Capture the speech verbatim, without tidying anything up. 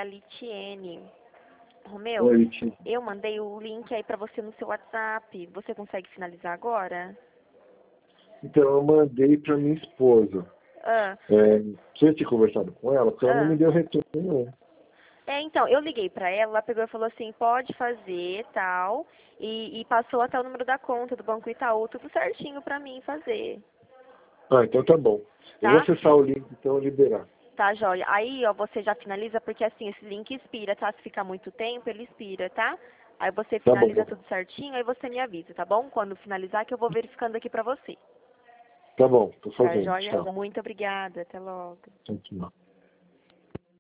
Litiene. Romeu, Oi, Ti. eu mandei o link aí pra você no seu WhatsApp. Você consegue finalizar agora? Então, eu mandei para minha esposa. Ah, É, você tinha conversado com ela? Porque ela não me ah. deu retorno, não. É, então, eu liguei pra ela, ela pegou e falou assim, pode fazer, tal, e, e passou até o número da conta do Banco Itaú, tudo certinho pra mim fazer, Ah, então tá bom. Eu vou tá? acessar o link, então, e liberar. Tá, joia. Aí, ó, você já finaliza, porque assim, esse link expira, tá? Se ficar muito tempo, ele expira, tá? Aí você Tá bom, finaliza tudo certinho, aí você me avisa, tá bom? Quando finalizar, que eu vou verificando aqui pra você. tá bom, tô Tá, fazendo. joia? Tchau. Muito obrigada, até logo. Tchau, tchau.